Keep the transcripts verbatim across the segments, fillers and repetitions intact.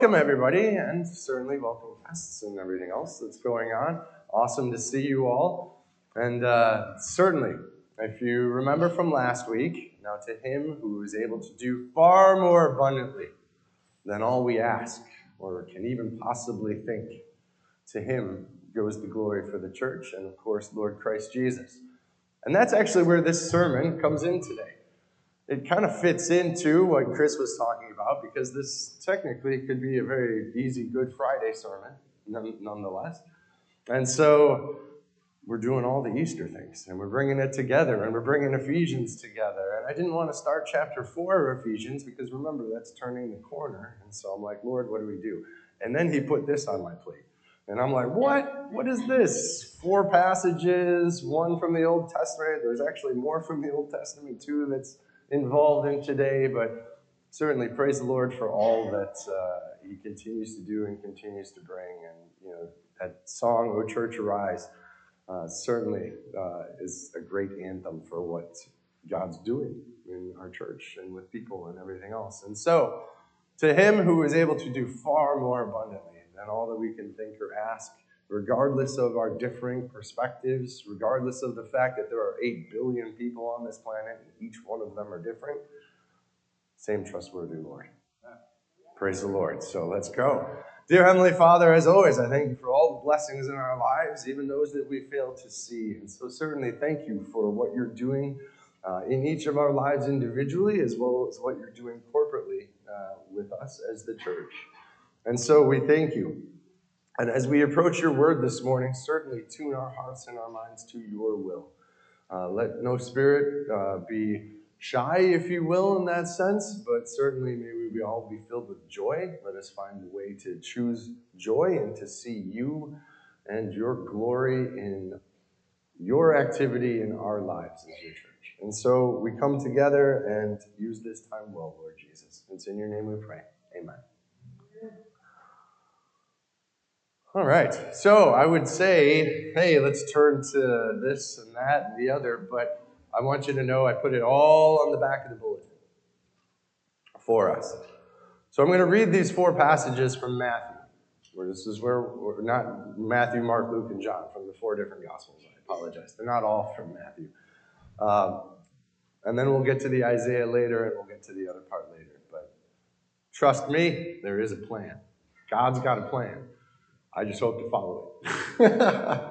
Welcome, everybody, and certainly welcome guests and everything else that's going on. Awesome to see you all. And uh, certainly, if you remember from last week, now to him who is able to do far more abundantly than all we ask or can even possibly think, to him goes the glory for the church and, of course, Lord Christ Jesus. And that's actually where this sermon comes in today. It kind of fits into what Chris was talking about because this technically could be a very easy Good Friday sermon, nonetheless. And so we're doing all the Easter things, and we're bringing it together, and we're bringing Ephesians together. And I didn't want to start chapter four of Ephesians because, remember, that's turning the corner. And so I'm like, Lord, what do we do? And then he put this on my plate. And I'm like, what? What is this? Four passages, one from the Old Testament. There's actually more from the Old Testament, too, that's involved in today, but certainly praise the Lord for all that uh, he continues to do and continues to bring. And, you know, that song, O Church Arise, uh, certainly uh, is a great anthem for what God's doing in our church and with people and everything else. And so, to him who is able to do far more abundantly than all that we can think or ask, regardless of our differing perspectives, regardless of the fact that there are eight billion people on this planet and each one of them are different, same trustworthy Lord. Praise the Lord. So let's go. Dear Heavenly Father, as always, I thank you for all the blessings in our lives, even those that we fail to see. And so certainly thank you for what you're doing uh, in each of our lives individually, as well as what you're doing corporately uh, with us as the church. And so we thank you. And as we approach your word this morning, certainly tune our hearts and our minds to your will. Uh, let no spirit uh, be shy, if you will, in that sense, but certainly may we be all be filled with joy. Let us find the way to choose joy and to see you and your glory in your activity in our lives as your church. And so we come together and use this time well, Lord Jesus. It's in your name we pray. Amen. All right, so I would say, hey, let's turn to this and that and the other, but I want you to know I put it all on the back of the bulletin for us. So I'm going to read these four passages from Matthew, where this is where, we're not Matthew, Mark, Luke, and John, from the four different Gospels. I apologize. They're not all from Matthew. Um, and then we'll get to the Isaiah later, and we'll get to the other part later. But trust me, there is a plan. God's got a plan. I just hope to follow it.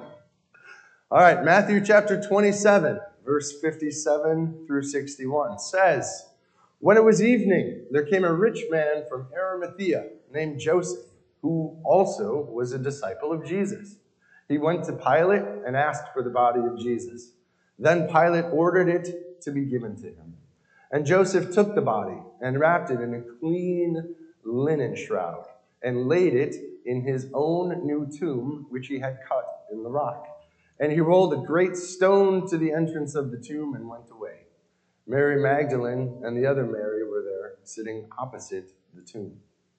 All right, Matthew chapter twenty-seven, verse fifty-seven through sixty-one says, when it was evening, there came a rich man from Arimathea named Joseph, who also was a disciple of Jesus. He went to Pilate and asked for the body of Jesus. Then Pilate ordered it to be given to him. And Joseph took the body and wrapped it in a clean linen shroud and laid it in his own new tomb, which he had cut in the rock. And he rolled a great stone to the entrance of the tomb and went away. Mary Magdalene and the other Mary were there, sitting opposite the tomb.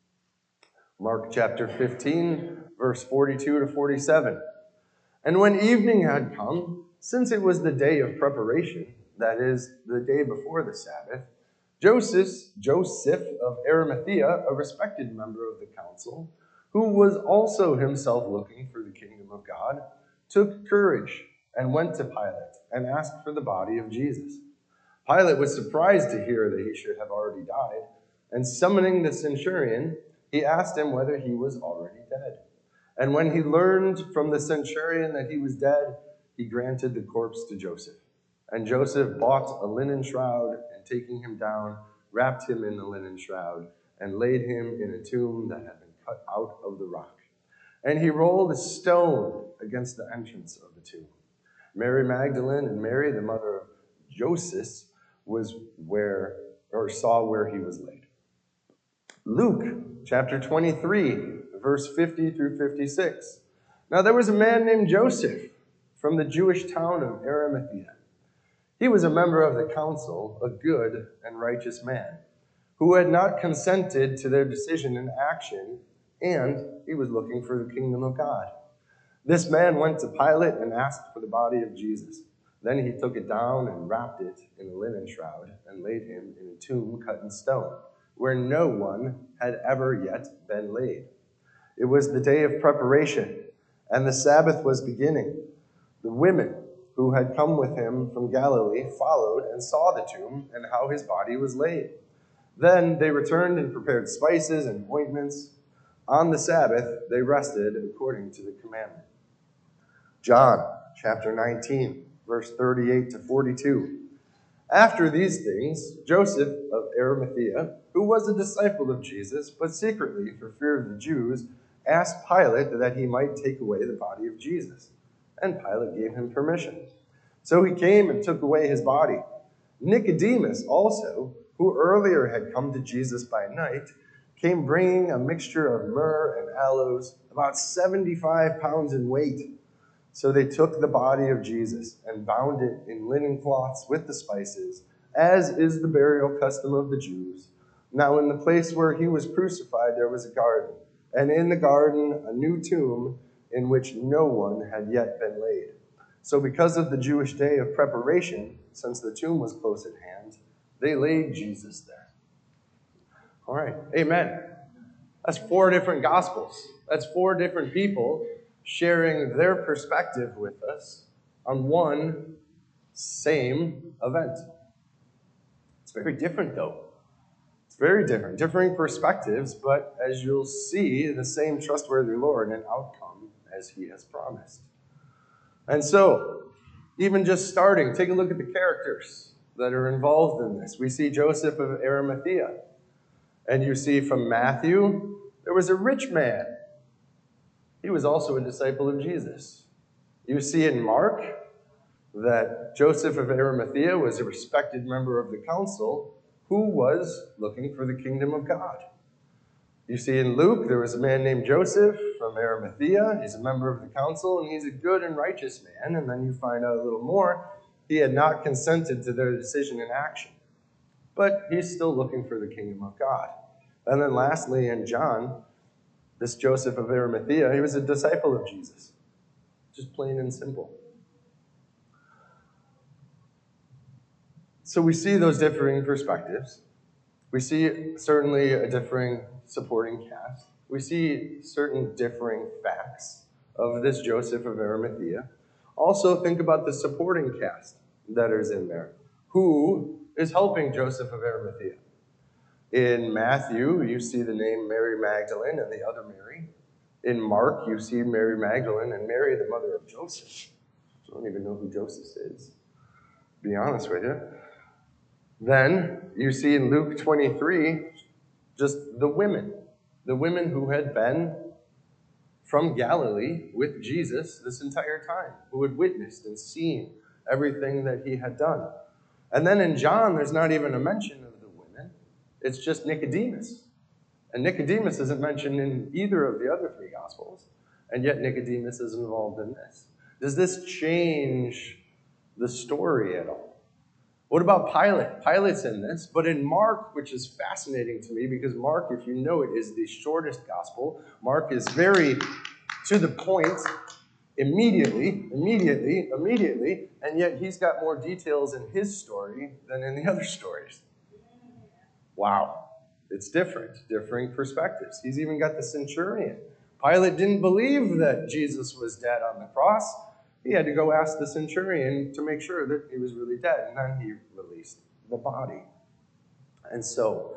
Mark chapter fifteen, verse forty-two to forty-seven. And when evening had come, since it was the day of preparation, that is, the day before the Sabbath, Joseph, Joseph of Arimathea, a respected member of the council, who was also himself looking for the kingdom of God, took courage and went to Pilate and asked for the body of Jesus. Pilate was surprised to hear that he should have already died, and summoning the centurion, he asked him whether he was already dead. And when he learned from the centurion that he was dead, he granted the corpse to Joseph. And Joseph bought a linen shroud, and taking him down, wrapped him in the linen shroud, and laid him in a tomb that had been cut out of the rock. And he rolled a stone against the entrance of the tomb. Mary Magdalene and Mary, the mother of Joseph, was where, or saw where he was laid. Luke chapter twenty-three, verse fifty through fifty-six. Now there was a man named Joseph from the Jewish town of Arimathea. He was a member of the council, a good and righteous man, who had not consented to their decision and action, and he was looking for the kingdom of God. This man went to Pilate and asked for the body of Jesus. Then he took it down and wrapped it in a linen shroud and laid him in a tomb cut in stone, where no one had ever yet been laid. It was the day of preparation, and the Sabbath was beginning. The women who had come with him from Galilee followed and saw the tomb and how his body was laid. Then they returned and prepared spices and ointments. On the Sabbath they rested according to the commandment. John chapter nineteen, verse thirty-eight to forty-two. After these things, Joseph of Arimathea, who was a disciple of Jesus, but secretly for fear of the Jews, asked Pilate that he might take away the body of Jesus. And Pilate gave him permission. So he came and took away his body. Nicodemus also, who earlier had come to Jesus by night, came bringing a mixture of myrrh and aloes, about seventy-five pounds in weight. So they took the body of Jesus and bound it in linen cloths with the spices, as is the burial custom of the Jews. Now in the place where he was crucified there was a garden, and in the garden a new tomb in which no one had yet been laid. So because of the Jewish day of preparation, since the tomb was close at hand, they laid Jesus there. All right, amen. That's four different gospels. That's four different people sharing their perspective with us on one same event. It's very different, though. It's very different. Differing perspectives, but as you'll see, the same trustworthy Lord and outcome as he has promised. And so, even just starting, take a look at the characters that are involved in this. We see Joseph of Arimathea. And you see from Matthew, there was a rich man. He was also a disciple of Jesus. You see in Mark that Joseph of Arimathea was a respected member of the council who was looking for the kingdom of God. You see in Luke, there was a man named Joseph from Arimathea. He's a member of the council, and he's a good and righteous man. And then you find out a little more. He had not consented to their decision in action. But he's still looking for the kingdom of God. And then lastly, in John, this Joseph of Arimathea, he was a disciple of Jesus. Just plain and simple. So we see those differing perspectives. We see certainly a differing supporting cast. We see certain differing facts of this Joseph of Arimathea. Also think about the supporting cast that is in there. Who is helping Joseph of Arimathea? In Matthew, you see the name Mary Magdalene and the other Mary. In Mark, you see Mary Magdalene and Mary, the mother of Joseph. I don't even know who Joseph is, to be honest with you. Then you see in Luke twenty-three, just the women. The women who had been from Galilee with Jesus this entire time, who had witnessed and seen everything that he had done. And then in John, there's not even a mention of the women. It's just Nicodemus. And Nicodemus isn't mentioned in either of the other three Gospels. And yet Nicodemus is involved in this. Does this change the story at all? What about Pilate? Pilate's in this, but in Mark, which is fascinating to me, because Mark, if you know it, is the shortest gospel. Mark is very to the point, immediately, immediately, immediately, and yet he's got more details in his story than in the other stories. Wow. It's different, differing perspectives. He's even got the centurion. Pilate didn't believe that Jesus was dead on the cross. He had to go ask the centurion to make sure that he was really dead, and then he released the body. And so,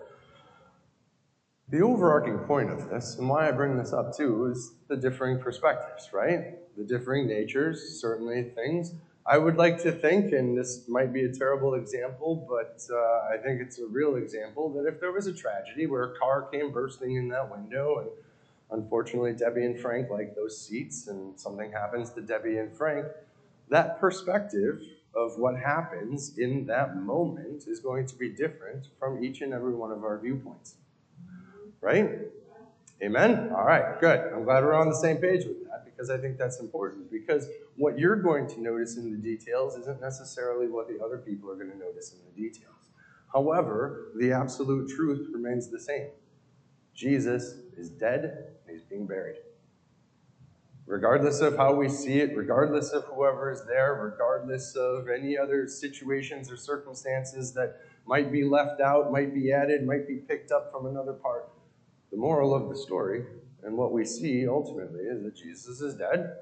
the overarching point of this, and why I bring this up too, is the differing perspectives, right? The differing natures, certainly things. I would like to think, and this might be a terrible example, but uh, I think it's a real example, that if there was a tragedy where a car came bursting in that window, and unfortunately Debbie and Frank like those seats, and something happens to Debbie and Frank, that perspective of what happens in that moment is going to be different from each and every one of our viewpoints. Right? Amen? All right, good. I'm glad we're on the same page with that, because I think that's important. Because what you're going to notice in the details isn't necessarily what the other people are going to notice in the details. However, the absolute truth remains the same. Jesus is dead, and he's being buried. Regardless of how we see it, regardless of whoever is there, regardless of any other situations or circumstances that might be left out, might be added, might be picked up from another part. The moral of the story, and what we see ultimately, is that Jesus is dead,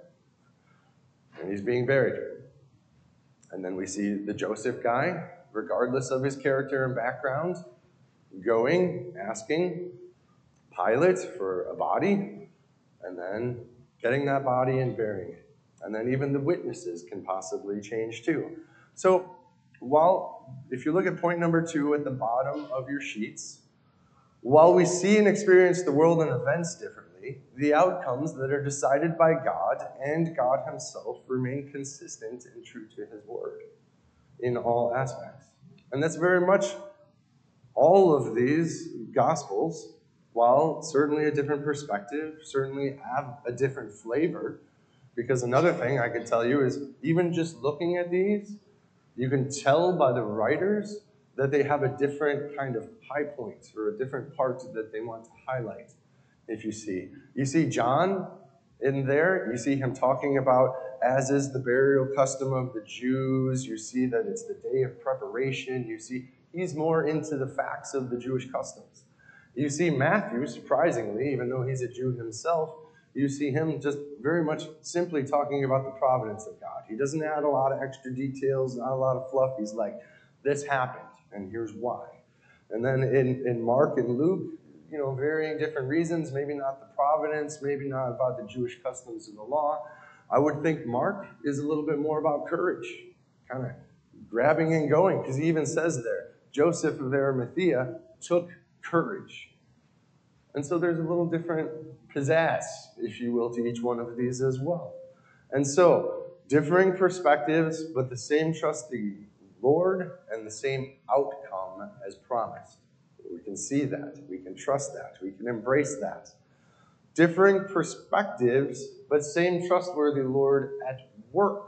and he's being buried. And then we see the Joseph guy, regardless of his character and background, going, asking Pilate for a body, and then getting that body and burying it. And then even the witnesses can possibly change too. So while, if you look at point number two at the bottom of your sheets, while we see and experience the world and events differently, the outcomes that are decided by God and God himself remain consistent and true to his word in all aspects. And that's very much all of these Gospels, while certainly a different perspective, certainly have a different flavor. Because another thing I could tell you is, even just looking at these, you can tell by the writers that they have a different kind of high point or a different part that they want to highlight. If you see, you see John in there, you see him talking about, as is the burial custom of the Jews. You see that it's the day of preparation. You see he's more into the facts of the Jewish customs. You see Matthew, surprisingly, even though he's a Jew himself, you see him just very much simply talking about the providence of God. He doesn't add a lot of extra details, not a lot of fluff. He's like, this happened, and here's why. And then in, in Mark and Luke, you know, varying different reasons, maybe not the providence, maybe not about the Jewish customs and the law. I would think Mark is a little bit more about courage, kind of grabbing and going, because he even says there, Joseph of Arimathea took courage. And so there's a little different pizzazz, if you will, to each one of these as well. And so, differing perspectives, but the same trusting Lord and the same outcome as promised. We can see that. We can trust that. We can embrace that. Differing perspectives, but same trustworthy Lord at work.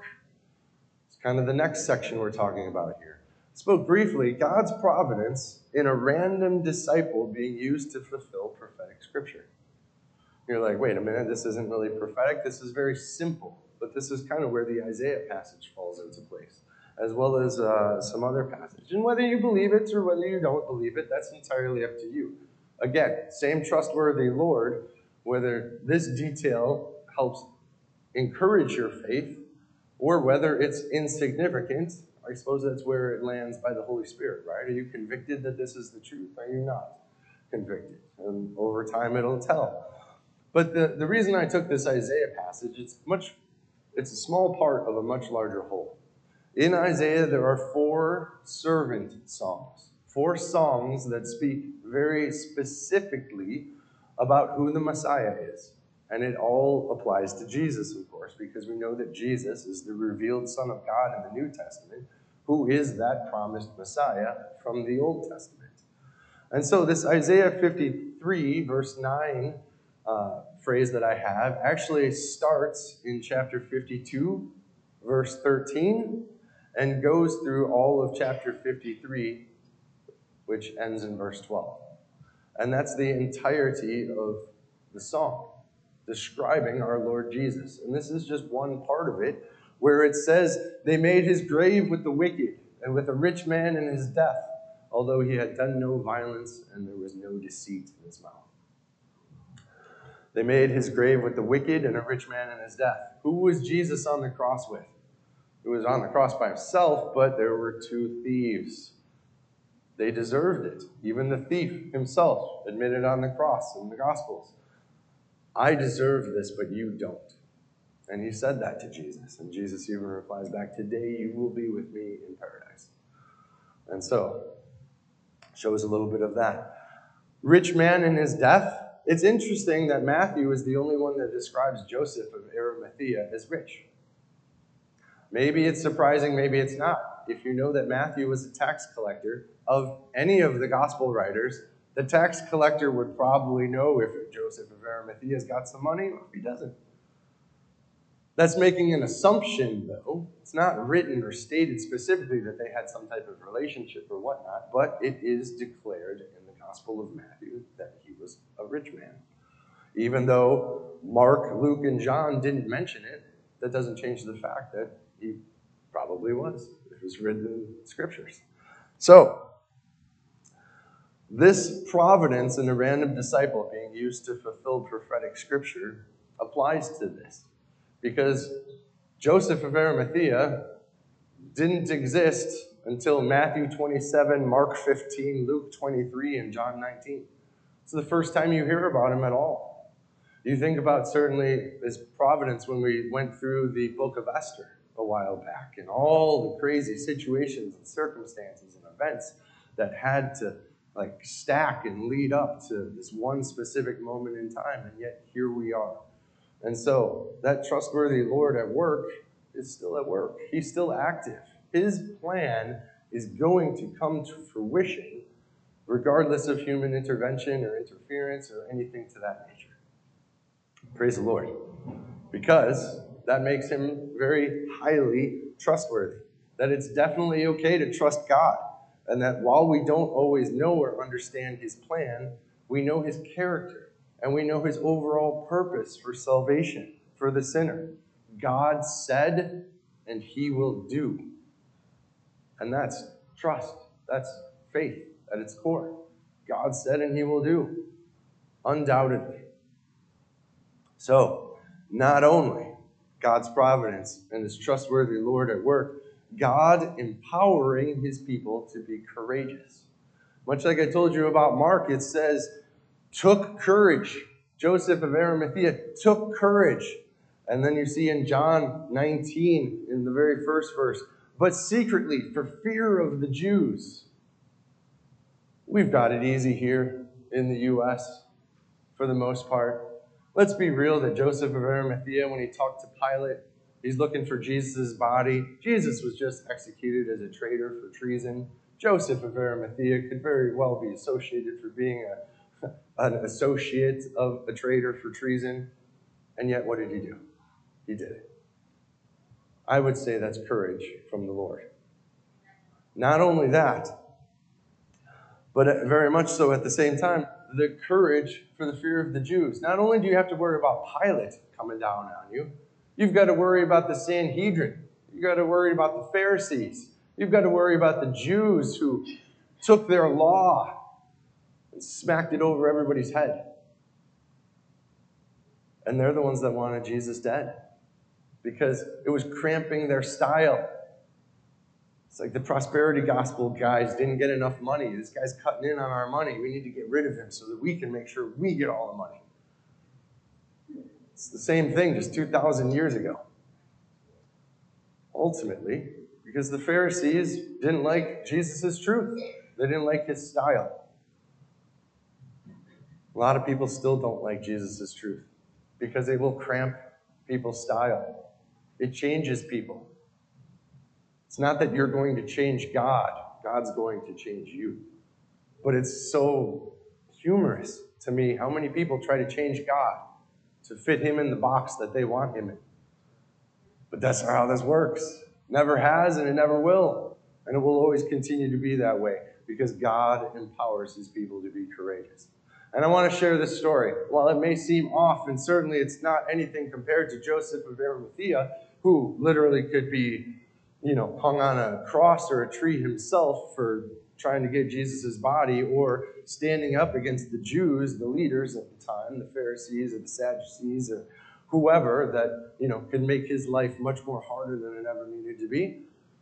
It's kind of the next section we're talking about here. Spoke briefly, God's providence in a random disciple being used to fulfill prophetic scripture. You're like, wait a minute, this isn't really prophetic. This is very simple. But this is kind of where the Isaiah passage falls into place, as well as uh, some other passage. And whether you believe it or whether you don't believe it, that's entirely up to you. Again, same trustworthy Lord, whether this detail helps encourage your faith or whether it's insignificant, I suppose that's where it lands by the Holy Spirit, right? Are you convicted that this is the truth? Are you not convicted? And over time, it'll tell. But the, the reason I took this Isaiah passage, it's much, it's a small part of a much larger whole. In Isaiah, there are four servant songs, four songs that speak very specifically about who the Messiah is. And it all applies to Jesus, of course, because we know that Jesus is the revealed Son of God in the New Testament, who is that promised Messiah from the Old Testament. And so this Isaiah fifty-three, verse nine uh, phrase that I have actually starts in chapter fifty-two, verse thirteen, and goes through all of chapter fifty-three, which ends in verse twelve. And that's the entirety of the song, describing our Lord Jesus. And this is just one part of it, where it says, they made his grave with the wicked and with a rich man in his death, although he had done no violence and there was no deceit in his mouth. They made his grave with the wicked and a rich man in his death. Who was Jesus on the cross with? He was on the cross by himself, but there were two thieves. They deserved it. Even the thief himself admitted on the cross in the Gospels, I deserve this, but you don't. And he said that to Jesus. And Jesus even replies back, today you will be with me in paradise. And so, shows a little bit of that. Rich man in his death. It's interesting that Matthew is the only one that describes Joseph of Arimathea as rich. Maybe it's surprising, maybe it's not. If you know that Matthew was a tax collector, of any of the gospel writers, the tax collector would probably know if Joseph of Arimathea has got some money or if he doesn't. That's making an assumption, though. It's not written or stated specifically that they had some type of relationship or whatnot, but it is declared in the Gospel of Matthew that he was a rich man. Even though Mark, Luke, and John didn't mention it, that doesn't change the fact that he probably was. It was written in the Scriptures. So, This providence in a random disciple being used to fulfill prophetic scripture applies to this. Because Joseph of Arimathea didn't exist until Matthew twenty-seven, Mark fifteen, Luke twenty-three, and John nineteen. It's the first time you hear about him at all. You think about certainly his providence when we went through the book of Esther a while back and all the crazy situations and circumstances and events that had to like stack and lead up to this one specific moment in time, and yet here we are. And so that trustworthy Lord at work is still at work. He's still active. His plan is going to come to fruition regardless of human intervention or interference or anything to that nature. Praise the Lord. Because that makes him very highly trustworthy. That it's definitely okay to trust God. And that while we don't always know or understand his plan, we know his character. And we know his overall purpose for salvation, for the sinner. God said, and he will do. And that's trust. That's faith at its core. God said, and he will do. Undoubtedly. So, not only God's providence and his trustworthy Lord at work, God empowering his people to be courageous. Much like I told you about Mark, it says, took courage. Joseph of Arimathea took courage. And then you see in John nineteen, in the very first verse, but secretly for fear of the Jews. We've got it easy here in the U S for the most part. Let's be real that Joseph of Arimathea, when he talked to Pilate, he's looking for Jesus' body. Jesus was just executed as a traitor for treason. Joseph of Arimathea could very well be associated for being a, an associate of a traitor for treason. And yet, what did he do? He did it. I would say that's courage from the Lord. Not only that, but very much so at the same time, the courage for the fear of the Jews. Not only do you have to worry about Pilate coming down on you, you've got to worry about the Sanhedrin. You've got to worry about the Pharisees. You've got to worry about the Jews who took their law and smacked it over everybody's head. And they're the ones that wanted Jesus dead because it was cramping their style. It's like the prosperity gospel guys didn't get enough money. This guy's cutting in on our money. We need to get rid of him so that we can make sure we get all the money. It's the same thing just two thousand years ago. Ultimately, because the Pharisees didn't like Jesus' truth. They didn't like his style. A lot of people still don't like Jesus' truth because they will cramp people's style. It changes people. It's not that you're going to change God. God's going to change you. But it's so humorous to me how many people try to change God to fit him in the box that they want him in. But that's not how this works. Never has and it never will. And it will always continue to be that way because God empowers his people to be courageous. And I want to share this story. While it may seem off, and certainly it's not anything compared to Joseph of Arimathea, who literally could be, you know, hung on a cross or a tree himself for trying to get Jesus' body, or standing up against the Jews, the leaders at the time, the Pharisees or the Sadducees or whoever that, you know, could make his life much more harder than it ever needed to be.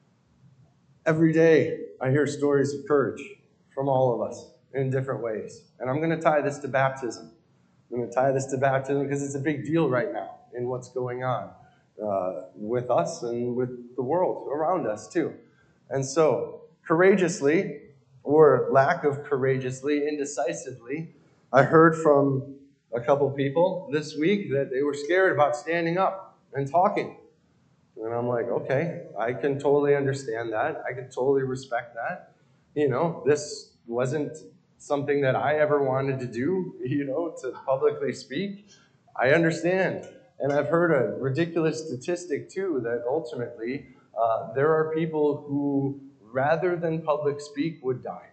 Every day I hear stories of courage from all of us in different ways. And I'm going to tie this to baptism. I'm going to tie this to baptism because it's a big deal right now in what's going on uh, with us and with the world around us too. And so, courageously, or lack of courageously, indecisively, I heard from a couple people this week that they were scared about standing up and talking. And I'm like, okay, I can totally understand that. I can totally respect that. You know, this wasn't something that I ever wanted to do, you know, to publicly speak. I understand. And I've heard a ridiculous statistic, too, that ultimately uh, there are people who, rather than public speak, would die.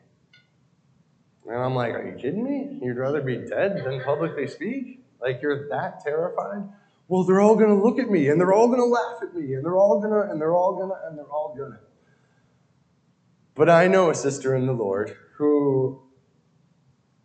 And I'm like, are you kidding me? You'd rather be dead than publicly speak? Like, you're that terrified? Well, they're all going to look at me, and they're all going to laugh at me, and they're all going to, and they're all going to, and they're all going to. But I know a sister in the Lord who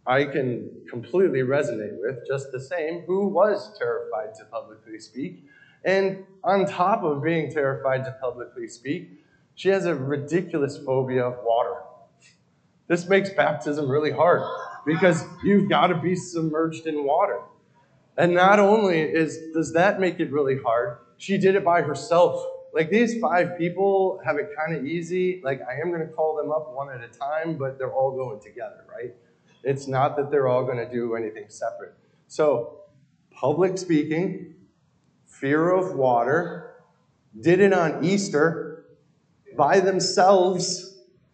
I can completely resonate with, just the same, who was terrified to publicly speak. And on top of being terrified to publicly speak, she has a ridiculous phobia of water. This makes baptism really hard because you've got to be submerged in water. And not only is does that make it really hard, she did it by herself. Like, these five people have it kind of easy. Like, I am going to call them up one at a time, but they're all going together, right? It's not that they're all going to do anything separate. So, public speaking, fear of water, did it on Easter by themselves.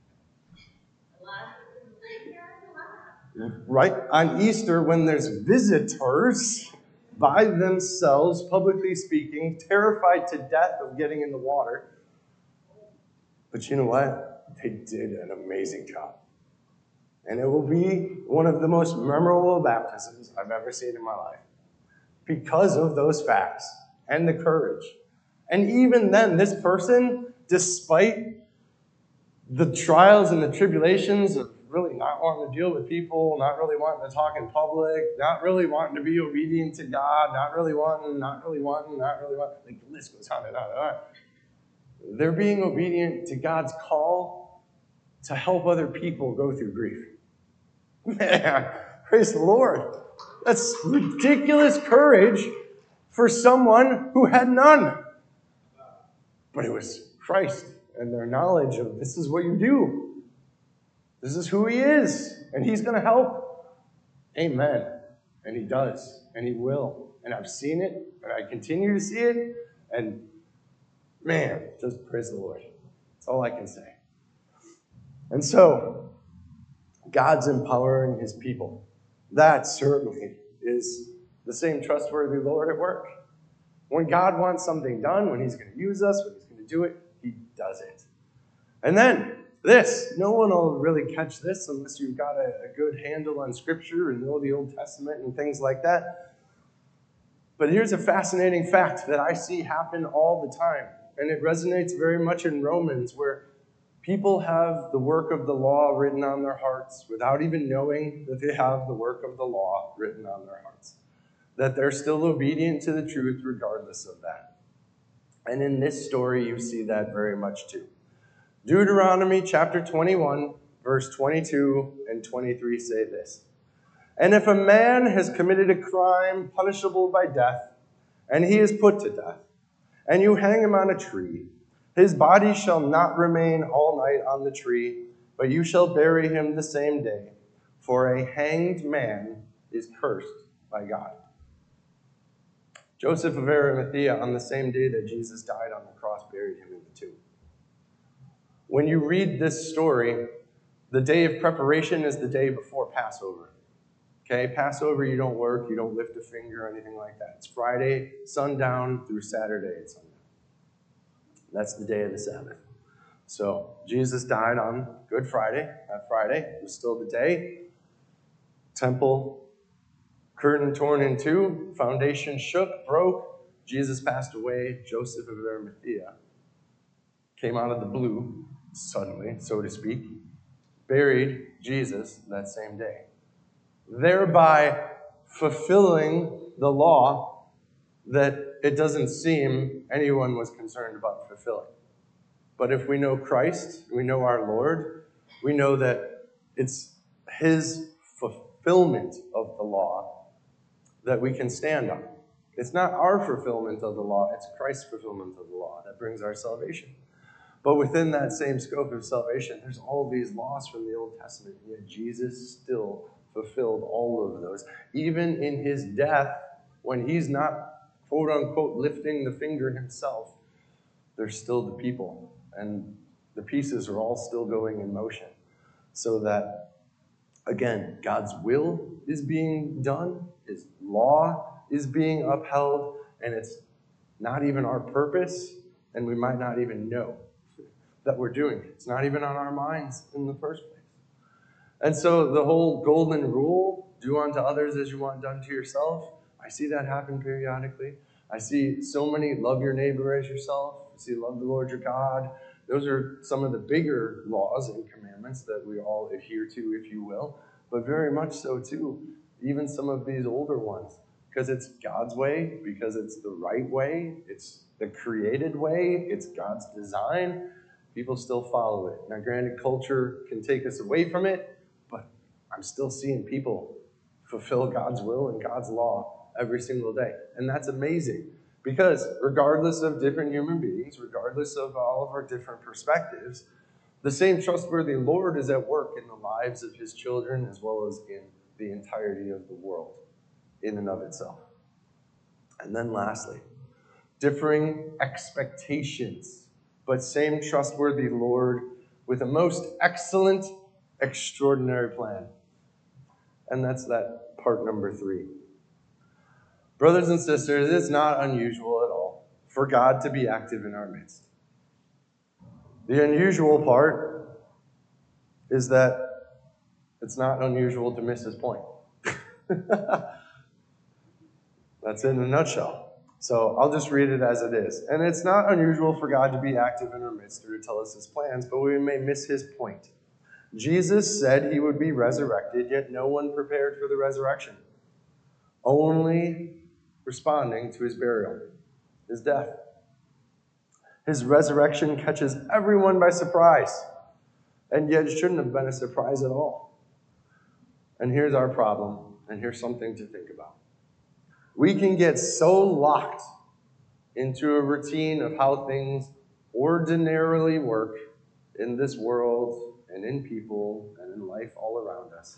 Right? On Easter, when there's visitors, by themselves, publicly speaking, terrified to death of getting in the water. But you know what? They did an amazing job. And it will be one of the most memorable baptisms I've ever seen in my life because of those facts and the courage. And even then, this person, despite the trials and the tribulations of really not wanting to deal with people, not really wanting to talk in public, not really wanting to be obedient to God, not really wanting, not really wanting, not really wanting, like, the list goes on and on and on. They're being obedient to God's call to help other people go through grief. Man, praise the Lord. That's ridiculous courage for someone who had none. But it was Christ and their knowledge of this is what you do. This is who he is, and he's going to help. Amen. And he does, and he will. And I've seen it, and I continue to see it, and man, just praise the Lord. That's all I can say. And so, God's empowering his people. That certainly is the same trustworthy Lord at work. When God wants something done, when he's going to use us, when he's going to do it, he does it. And then, this, no one will really catch this unless you've got a, a good handle on Scripture and know the Old Testament and things like that. But here's a fascinating fact that I see happen all the time, and it resonates very much in Romans, where people have the work of the law written on their hearts without even knowing that they have the work of the law written on their hearts, that they're still obedient to the truth regardless of that. And in this story, you see that very much too. Deuteronomy chapter twenty-one, verse twenty-two and twenty-three say this. And if a man has committed a crime punishable by death, and he is put to death, and you hang him on a tree, his body shall not remain all night on the tree, but you shall bury him the same day, for a hanged man is cursed by God. Joseph of Arimathea, on the same day that Jesus died on the cross, buried him in the tomb. When you read this story, the day of preparation is the day before Passover. Okay, Passover, you don't work, you don't lift a finger or anything like that. It's Friday, sundown, through Saturday at sundown. That's the day of the Sabbath. So, Jesus died on Good Friday. That Friday, it was still the day. Temple curtain torn in two, foundation shook, broke. Jesus passed away. Joseph of Arimathea came out of the blue, suddenly, so to speak, buried Jesus that same day, thereby fulfilling the law that it doesn't seem anyone was concerned about fulfilling. But if we know Christ, we know our Lord, we know that it's his fulfillment of the law that we can stand on. It's not our fulfillment of the law, it's Christ's fulfillment of the law that brings our salvation. But within that same scope of salvation, there's all these laws from the Old Testament, yet Jesus still fulfilled all of those. Even in his death, when he's not, quote-unquote, lifting the finger himself, there's still the people, and the pieces are all still going in motion. So that, again, God's will is being done, his law is being upheld, and it's not even our purpose, and we might not even know that we're doing it. It's not even on our minds in the first place. And so the whole golden rule, do unto others as you want done to yourself, I see that happen periodically. I see so many love your neighbor as yourself. I see love the Lord your God. Those are some of the bigger laws and commandments that we all adhere to, if you will. but very much so too, even some of these older ones, because it's God's way, because it's the right way, it's the created way, it's God's design. People still follow it. Now, granted, culture can take us away from it, but I'm still seeing people fulfill God's will and God's law every single day. And that's amazing, because regardless of different human beings, regardless of all of our different perspectives, the same trustworthy Lord is at work in the lives of his children as well as in the entirety of the world in and of itself. And then lastly, differing expectations, but same trustworthy Lord with a most excellent, extraordinary plan. And that's that part number three. Brothers and sisters, it's not unusual at all for God to be active in our midst. The unusual part is that it's not unusual to miss his point. That's in a nutshell. So I'll just read it as it is. And it's not unusual for God to be active in our midst or to tell us his plans, but we may miss his point. Jesus said he would be resurrected, yet no one prepared for the resurrection. Only responding to his burial, his death. His resurrection catches everyone by surprise, and yet it shouldn't have been a surprise at all. And here's our problem, and here's something to think about. We can get so locked into a routine of how things ordinarily work in this world and in people and in life all around us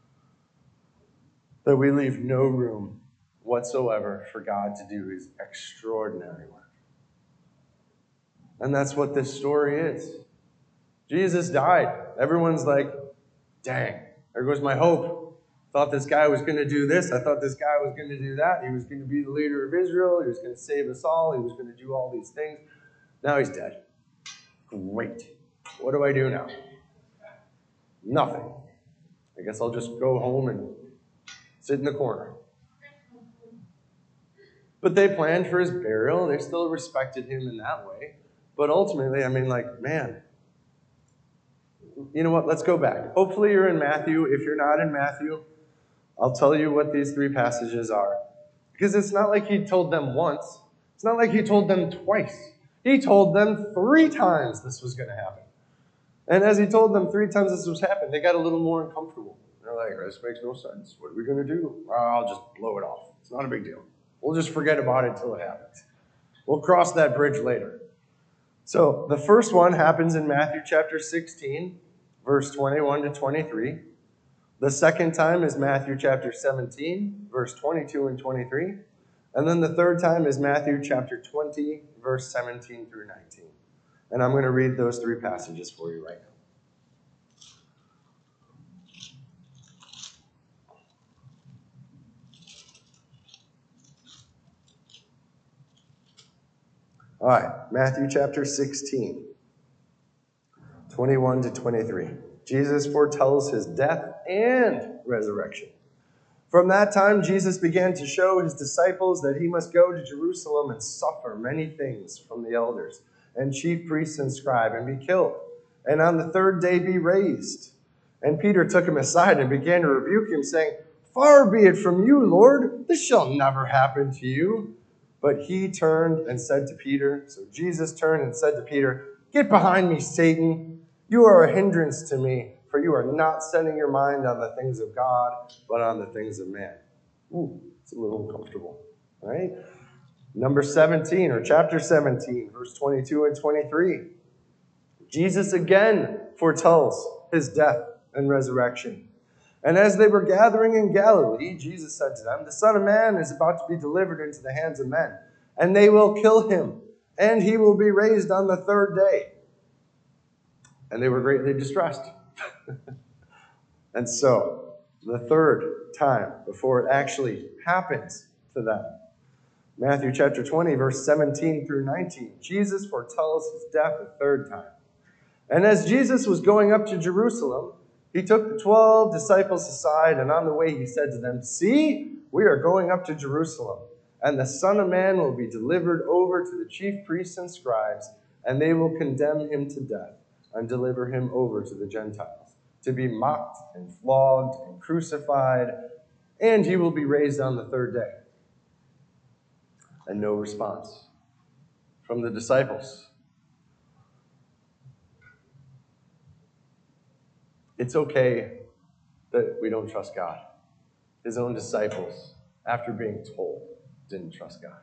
that we leave no room whatsoever for God to do his extraordinary work. And that's what this story is. Jesus died. Everyone's like, dang, there goes my hope. Thought this guy was going to do this. I thought this guy was going to do that. He was going to be the leader of Israel. He was going to save us all. He was going to do all these things. Now he's dead. Great. What do I do now? Nothing. I guess I'll just go home and sit in the corner. But they planned for his burial. They still respected him in that way. But ultimately, I mean, like, man, you know what? Let's go back. Hopefully you're in Matthew. If you're not in Matthew, I'll tell you what these three passages are. Because it's not like he told them once. It's not like he told them twice. He told them three times this was going to happen. And as he told them three times this was happening, they got a little more uncomfortable. They're like, this makes no sense. What are we going to do? Oh, I'll just blow it off. It's not a big deal. We'll just forget about it until it happens. We'll cross that bridge later. So the first one happens in Matthew chapter sixteen, verse twenty-one to twenty-three. The second time is Matthew chapter seventeen, verse twenty-two and twenty-three. And then the third time is Matthew chapter twenty, verse seventeen through nineteen. And I'm going to read those three passages for you right now. All right, Matthew chapter sixteen, twenty-one to twenty-three. Jesus foretells his death and resurrection. From that time, Jesus began to show his disciples that he must go to Jerusalem and suffer many things from the elders and chief priests and scribes and be killed, and on the third day be raised. And Peter took him aside and began to rebuke him, saying, Far be it from you, Lord, this shall never happen to you. But he turned and said to Peter, so Jesus turned and said to Peter, Get behind me, Satan. You are a hindrance to me, for you are not setting your mind on the things of God, but on the things of man. Ooh, it's a little uncomfortable, right? Number seventeen, or chapter seventeen, verse twenty-two and twenty-three. Jesus again foretells his death and resurrection. And as they were gathering in Galilee, Jesus said to them, The Son of Man is about to be delivered into the hands of men, and they will kill him, and he will be raised on the third day. And they were greatly distressed. And so, the third time, before it actually happens to them, Matthew chapter twenty, verse seventeen through nineteen, Jesus foretells his death a third time. And as Jesus was going up to Jerusalem, he took the twelve disciples aside, and on the way he said to them, See, we are going up to Jerusalem, and the Son of Man will be delivered over to the chief priests and scribes, and they will condemn him to death and deliver him over to the Gentiles. to be mocked and flogged and crucified, and he will be raised on the third day. And no response from the disciples. It's okay that we don't trust God. His own disciples, after being told, didn't trust God.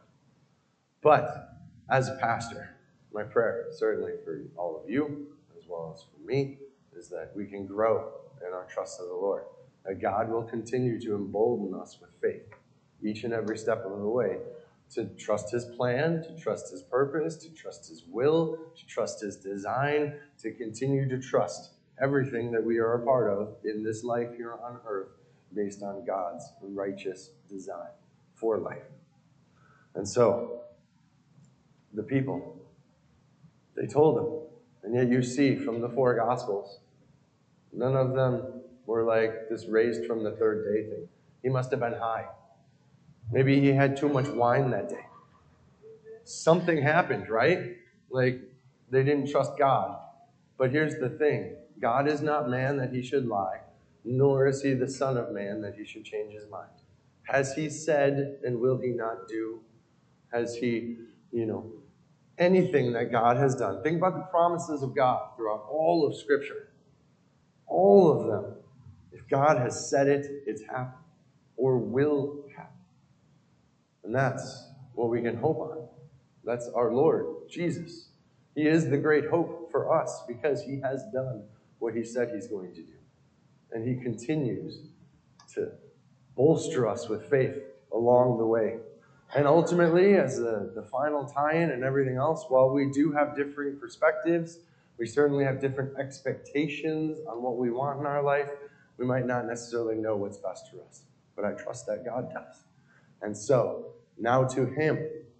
But as a pastor, my prayer, certainly for all of you, as well as for me, is that we can grow in our trust of the Lord. That God will continue to embolden us with faith each and every step of the way, to trust his plan, to trust his purpose, to trust his will, to trust his design, to continue to trust everything that we are a part of in this life here on earth based on God's righteous design for life. And so, the people, they told him, and yet you see from the four Gospels, none of them were like this raised from the third day thing. He must have been high. Maybe he had too much wine that day. Something happened, right? Like, they didn't trust God. But here's the thing. God is not man that he should lie, nor is he the son of man that he should change his mind. Has he said, and will he not do? Has he, you know, anything that God has done? Think about the promises of God throughout all of Scripture. All of them. If God has said it, it's happened, or will happen. And that's what we can hope on. That's our Lord, Jesus. He is the great hope for us because he has done what he said he's going to do. And he continues to bolster us with faith along the way. And ultimately, as the, the final tie-in and everything else, while we do have differing perspectives, we certainly have different expectations on what we want in our life, we might not necessarily know what's best for us. But I trust that God does. And so, now to him,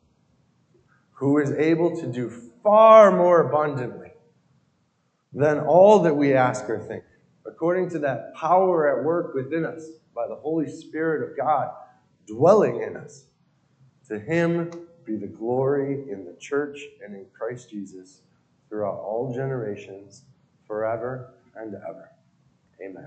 who is able to do far more abundantly than all that we ask or think, according to that power at work within us by the Holy Spirit of God dwelling in us. To him be the glory in the church and in Christ Jesus throughout all generations, forever and ever. Amen.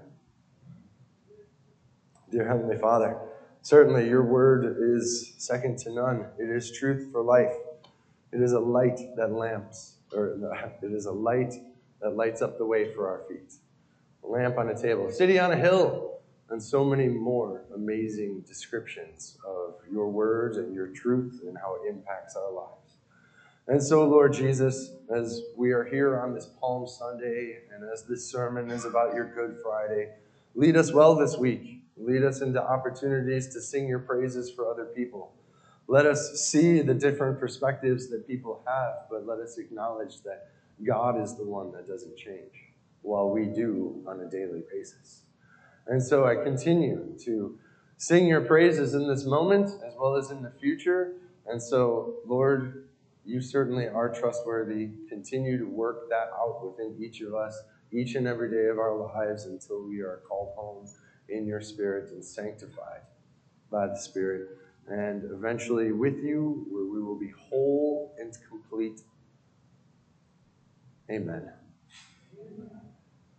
Dear Heavenly Father, certainly your word is second to none. It is truth for life. It is a light that lamps, or it is a light that lights up the way for our feet. A lamp on a table, a city on a hill, and so many more amazing descriptions of your words and your truth and how it impacts our lives. And so, Lord Jesus, as we are here on this Palm Sunday, and as this sermon is about your Good Friday, lead us well this week. Lead us into opportunities to sing your praises for other people. Let us see the different perspectives that people have, but let us acknowledge that God is the one that doesn't change, while we do on a daily basis. And so I continue to sing your praises in this moment as well as in the future. And so, Lord, you certainly are trustworthy. Continue to work that out within each of us, each and every day of our lives until we are called home in your Spirit and sanctified by the Spirit. And eventually with you, where we will be whole and complete. Amen.